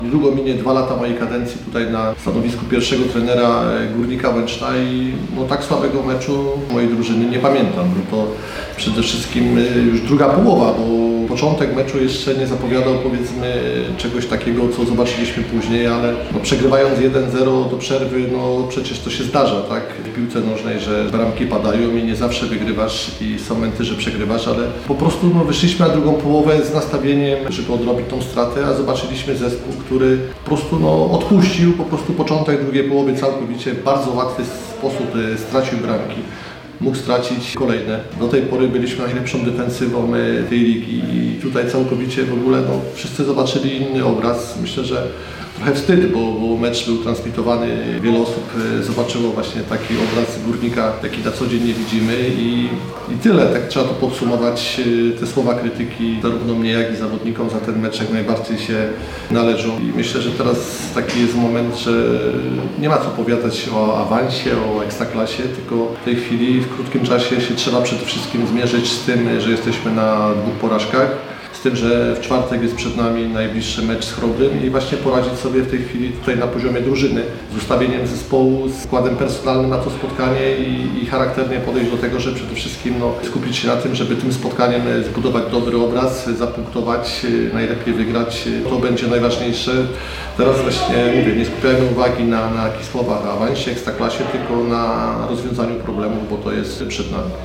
Niedługo minie 2 lata mojej kadencji tutaj na stanowisku pierwszego trenera Górnika Łęczna i tak słabego meczu mojej drużyny nie pamiętam. Był to przede wszystkim już druga połowa, bo początek meczu jeszcze nie zapowiadał, powiedzmy, czegoś takiego, co zobaczyliśmy później, ale przegrywając 1-0 do przerwy, przecież to się zdarza, tak? W piłce nożnej, że bramki padają i nie zawsze wygrywasz i są momenty, że przegrywasz, ale po prostu wyszliśmy na drugą połowę z nastawieniem, żeby odrobić tą stratę, a zobaczyliśmy zespół, który po prostu odpuścił po prostu początek drugiej połowy całkowicie, w bardzo łatwy sposób stracił bramki. Mógł stracić kolejne. Do tej pory byliśmy najlepszą defensywą tej ligi i tutaj całkowicie w ogóle wszyscy zobaczyli inny obraz. Myślę, że trochę wstyd, bo mecz był transmitowany, wiele osób zobaczyło właśnie taki obraz Górnika, jaki na co dzień nie widzimy i tyle. Tak trzeba to podsumować. Te słowa krytyki zarówno mnie, jak i zawodnikom za ten mecz jak najbardziej się należą. I myślę, że teraz taki jest moment, że nie ma co powiadać o awansie, o ekstraklasie, tylko w tej chwili w krótkim czasie się trzeba przede wszystkim zmierzyć z tym, że jesteśmy na 2 porażkach. Z tym, że w czwartek jest przed nami najbliższy mecz z Chrobrym i właśnie poradzić sobie w tej chwili tutaj na poziomie drużyny z ustawieniem zespołu, z składem personalnym na to spotkanie i charakternie podejść do tego, że przede wszystkim skupić się na tym, żeby tym spotkaniem zbudować dobry obraz, zapunktować, najlepiej wygrać. To będzie najważniejsze. Teraz właśnie mówię, nie skupiajmy uwagi na jakichś słowach o awansie, ekstraklasie, tylko na rozwiązaniu problemów, bo to jest przed nami.